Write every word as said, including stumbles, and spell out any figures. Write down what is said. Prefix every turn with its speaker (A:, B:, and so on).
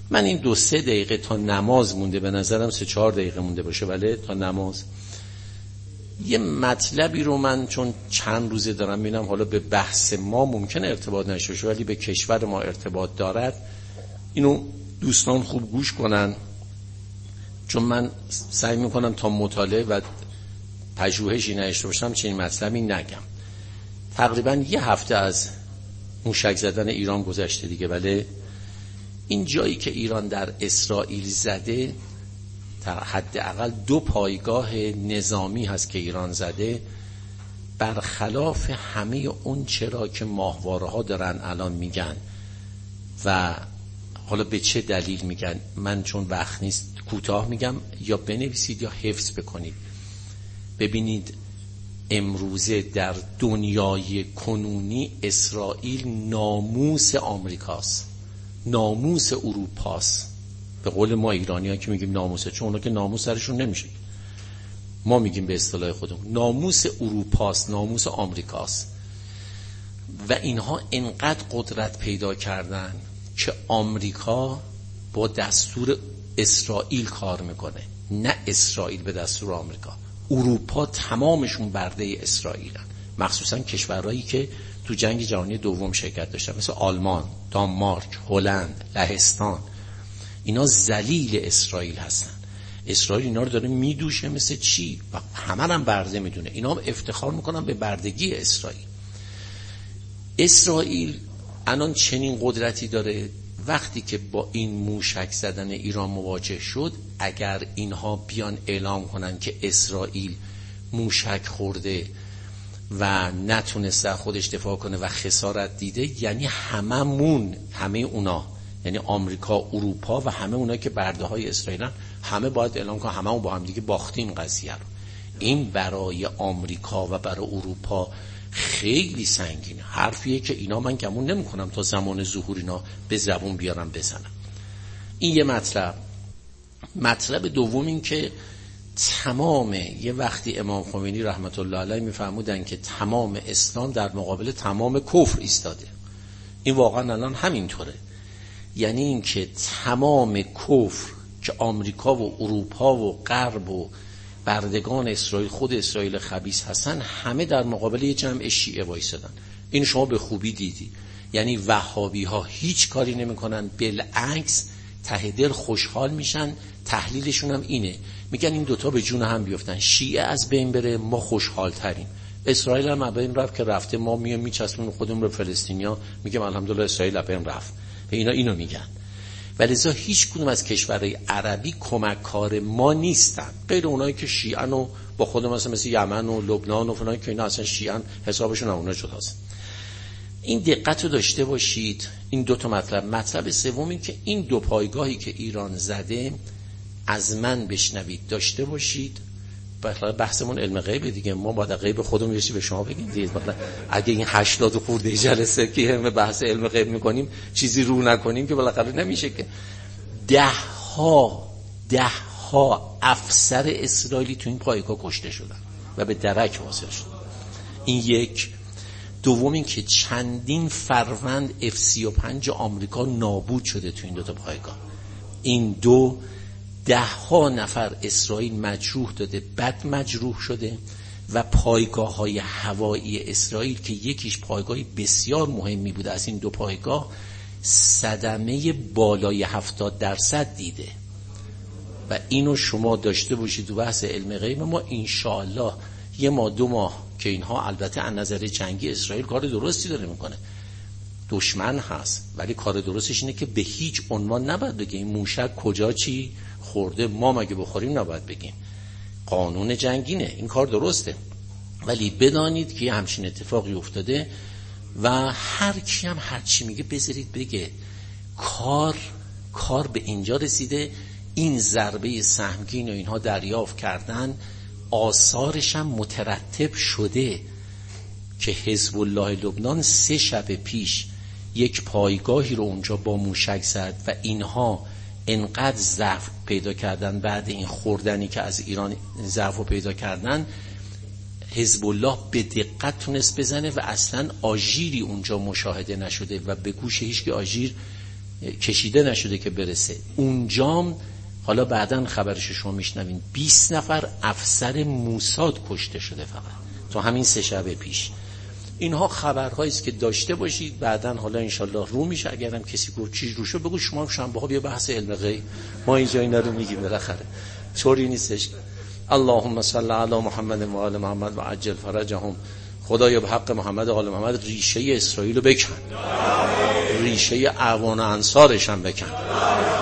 A: من این دو سه دقیقه تا نماز مونده، به نظرم سه چهار دقیقه مونده باشه ولی تا نماز، یه مطلبی رو من چون چند روزه دارم میبینم حالا به بحث ما ممکنه ارتباط نشه ولی به کشور ما ارتباط دارد، اینو دوستان خوب گوش کنن، چون من سعی میکنم تا مطالعه و پژوهشی نشته باشم چنین مطلبی نگم. تقریبا یه هفته از موشک زدن ایران گذشته دیگه، ولی این جایی که ایران در اسرائیل زده، در حداقل دو پایگاه نظامی هست که ایران زده، برخلاف همه اون چرا که ماهواره‌ها دارن الان میگن و حالا به چه دلیل میگن، من چون وقت نیست کوتاه میگم، یا بنویسید یا حفظ بکنید. ببینید امروزه در دنیای کنونی اسرائیل ناموس آمریکاست، ناموس اروپاست. به قول ما ایرانی ها که میگیم ناموسه، چون اونا که ناموس سرشون نمیشه، ما میگیم به اصطلاح خودمون ناموس اروپاست، ناموس آمریکاست. و اینها انقدر قدرت پیدا کردن که آمریکا با دستور اسرائیل کار میکنه، نه اسرائیل به دستور آمریکا. اروپا تمامشون برده اسرائیلن، مخصوصا کشورهایی که تو جنگ جهانی دوم شرکت داشتن، مثل آلمان، دانمارک، هلند، لهستان. اینا ذلیل اسرائیل هستن. اسرائیل اینا رو داره میدوشه مثل چی و همه هم برده میدونه. اینا هم افتخار میکنن به بردگی اسرائیل. اسرائیل الان چنین قدرتی داره، وقتی که با این موشک زدن ایران مواجه شد، اگر اینها بیان اعلام کنن که اسرائیل موشک خورده و نتونسته خودش دفاع کنه و خسارت دیده، یعنی هممون، همه اونا، یعنی آمریکا، اروپا و همه اونا که برده های اسرائیلن، همه باید اعلام کنن همه با هم دیگه باختیم قضیه رو. این برای آمریکا و برای اروپا خیلی سنگینه. حرفیه که اینا من گمون نمی کنم تا زمان ظهور اینا به زبون بیارم بزنم. این یه مطلب. مطلب دوم این که تمام، یه وقتی امام خمینی رحمت الله علیه میفرمودن که تمام اسلام در مقابل تمام کفر ایستاده. این واقعا الان همینطوره. یعنی این که تمام کفر که آمریکا و اروپا و غرب و بردگان اسرائیل، خود اسرائیل خبیث هستن، همه در مقابل یه جمع شیعه وایسادن. این شما به خوبی دیدی. یعنی وهابی ها هیچ کاری نمی کنن، بالعکس ته دل خوشحال میشن. تحلیلشون هم اینه، میگن این دوتا به جون هم بیفتن، شیعه از بین بره ما خوشحال ترین. اسرائیل هم از بین رفت که رفته، ما میام میچسبون خودمون رو فلسطینیا، میگم الحمدلله اسرائیل از بین رفت. به اینا اینو میگن. ولذا هیچ کدوم از کشورهای عربی کمک کار ما نیستن، غیر اونایی که شیعن و با خودم مثلا مثل یمن و لبنان و فلان که اینا اصلا شیعن، حسابشون اونا جداست. این دقت رو داشته باشید. این دو تا مطلب. مطلب سوم این که این دو پایگاهی که ایران زده، از من بشنوید، داشته باشید. بحثمون علم غیبه دیگه، ما باید غیب خودمون یه چیزی به شما بگیم دیگه. مثلا اگه این هشتاد خورده جلسه که هم بحث علم غیب میکنیم چیزی رو نکنیم که بالاخره نمیشه که. ده ها ده ها افسر اسرائیلی تو این پایگاه کشته شدن و به درک واصل شدن. این یک. دوم این که چندین فروند اف سی و پنج آمریکا نابود شده تو این دو تا پایگاه. این دو. ده ها نفر اسرائیل مجروح داده، بد مجروح شده و پایگاه های هوایی اسرائیل که یکیش پایگاهی بسیار مهمی بوده، از این دو پایگاه صدمه بالای هفتاد درصد دیده. و اینو شما داشته باشید تو بحث علم غیب ما. انشاءالله یه ماه دو ماه که اینها، البته از نظر جنگی اسرائیل کار درستی داره میکنه، دشمن هست، ولی کار درستش اینه که به هیچ عنوان نباید بگه این موشک کجا چی خورده، ما مگه بخوریم نباید بگیم. قانون جنگینه، این کار درسته، ولی بدانید که همچین اتفاقی افتاده و هر کی هم هر چی میگه بذارید بگه. کار کار به اینجا رسیده، این ضربه سهمگین و اینها دریافت کردن، آثارش هم مترتب شده که حزب الله لبنان سه شب پیش یک پایگاهی رو اونجا با موشک زد و اینها انقدر ضعف پیدا کردن بعد این خوردنی که از ایران ضعف رو پیدا کردن، حزب الله به دقت تونست بزنه و اصلا آژیری اونجا مشاهده نشده و به گوش هیچ که آژیر کشیده نشده که برسه اونجام. حالا بعداً خبرش شما میشنوین بیست نفر افسر موساد کشته شده فقط تو همین سه شب پیش. اینها خبرهایی است که داشته باشید، بعداً حالا انشالله رو میشه. اگرم کسی گفت چیز روشو بگو، شما شنبه ها بیا بحث علم غیب، ما اینجا اینا رو میگیم بالاخره، طوری نیستش. اللهم صل علی محمد و آل محمد و عجل فرجهم. خدایا به حق محمد و آل محمد ریشه اسرائیل رو بکن، ریشه اعوان و انصارش هم بکن.